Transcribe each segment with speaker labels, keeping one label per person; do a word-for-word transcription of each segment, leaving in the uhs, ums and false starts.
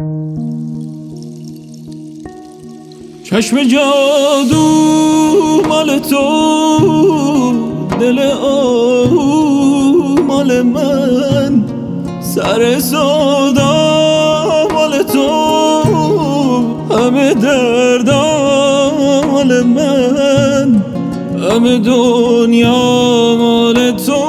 Speaker 1: چشم جادو مال تو، دل آهو مال من، سر سودا مال تو، همه دردا مال من، همه دنیا مال تو،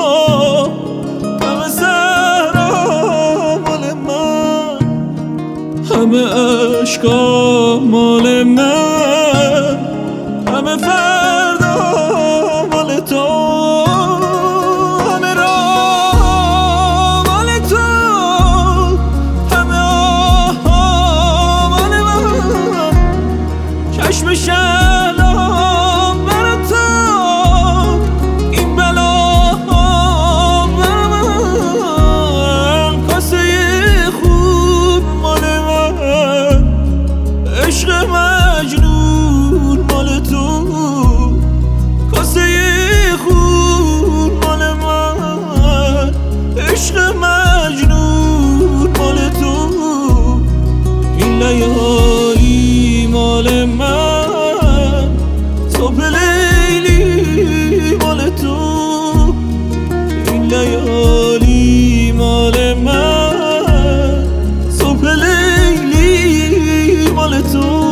Speaker 1: همه صحرا مال من، همه عشقا مال من، همه فردا مال تو، همه راه مال تو، همه آها مال من، چشم شهلا بر تو، این بلا بر من، کاسه خون مال من، عشق مجنون مال تو، کاسه خون مال من، عشق مجنون مال تو، این لیالی مال من، صبح لیلی مال تو، این لیالی مال من، صبح لیلی مال تو.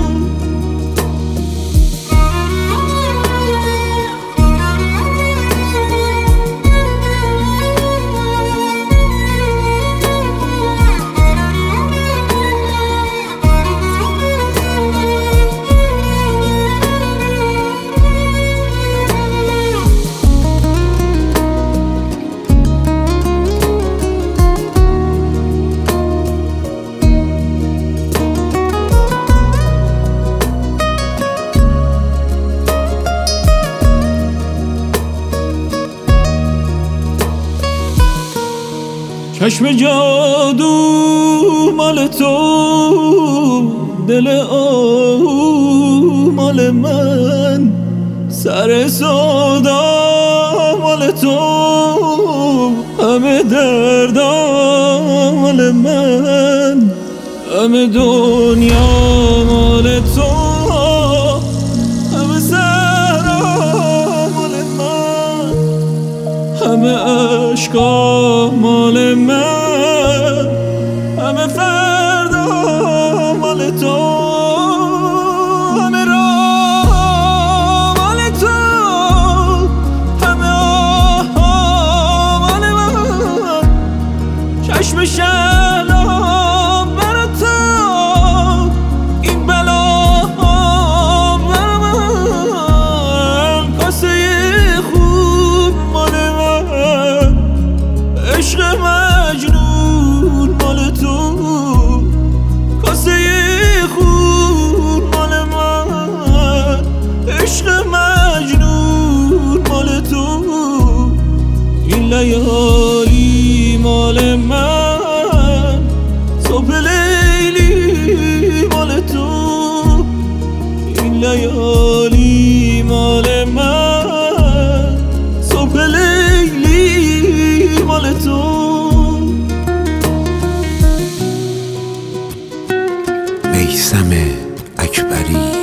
Speaker 1: چشم جادو مال تو، دل آهو مال من، سر سودا مال تو، همه دردا مال من، همه دنیا مال تو، همه صحرا مال من، همه عشقا مال من، همه فردا مال تو، همه راه مال تو، همه آها مال من، چشم شهلا بر تو، این بلا بر من، کاسه خون مال من، عشق مجنون مال تو، کاسه خون مال من، عشق مجنون مال تو، این لیالی مال من، صبح لیلی مال تو، این لیالی مال من، صبح لیلی مال تو.
Speaker 2: میثم اکبری